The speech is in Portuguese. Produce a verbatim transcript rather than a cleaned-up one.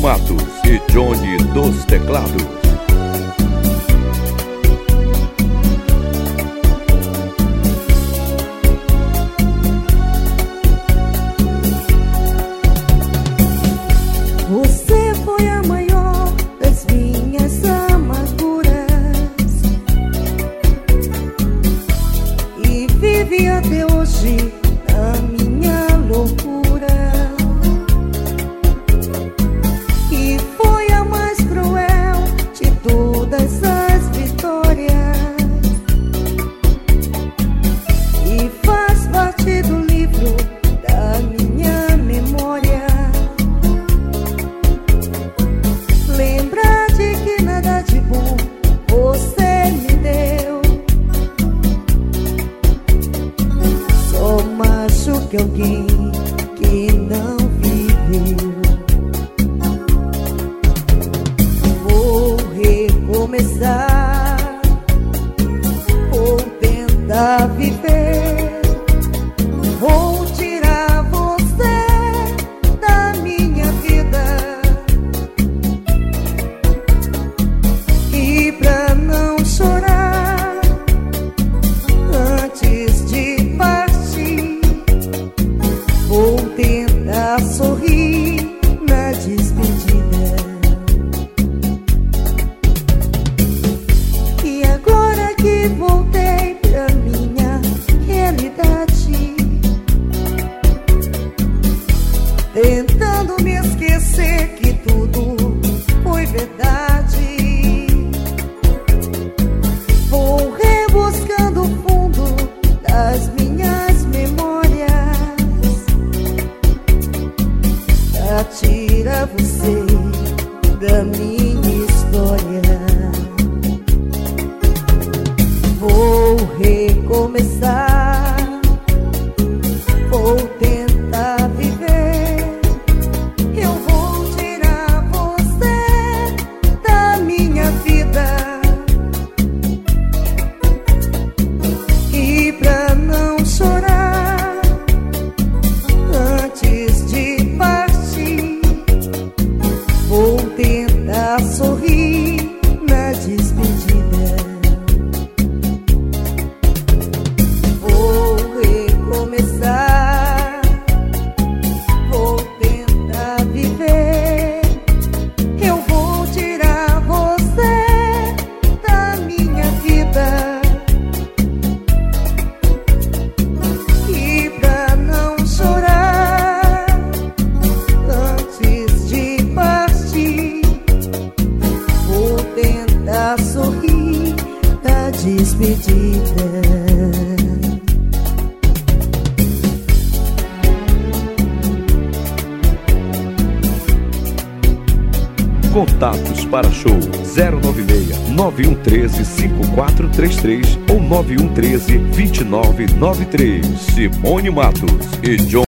Matos e Johnny dos teclados. Você foi a maior das minhas amarguras e vive até hoje a minha loucura. E foi a mais cruel de todas as vitórias e faz parte do livro da minha memória. Lembra de que nada de bom você me deu, só machuca alguém que não viveu. Vou recomeçar, vou tentar viver, vou tirar você da minha vida. E pra não chorar antes de partir, vou tentar sorrir na despedida. E agora que voltei pra minha realidade, tentando me esquecer que tudo foi verdade, vou rebuscando o fundo das minhas memórias pra tirar você da minha história. Vou recomeçar, vou tentar viver, eu vou tirar você da minha vida. E pra não chorar antes de partir, vou tentar sorrir na despedida. Vou recomeçar, vou tentar viver, eu vou tirar você da minha vida. E pra não chorar antes de partir, vou tentar sorrir da despedida. Contatos para show zero nove seis, nove um um três, cinco quatro três três ou nove um um três, dois nove nove três. Simone Matos e John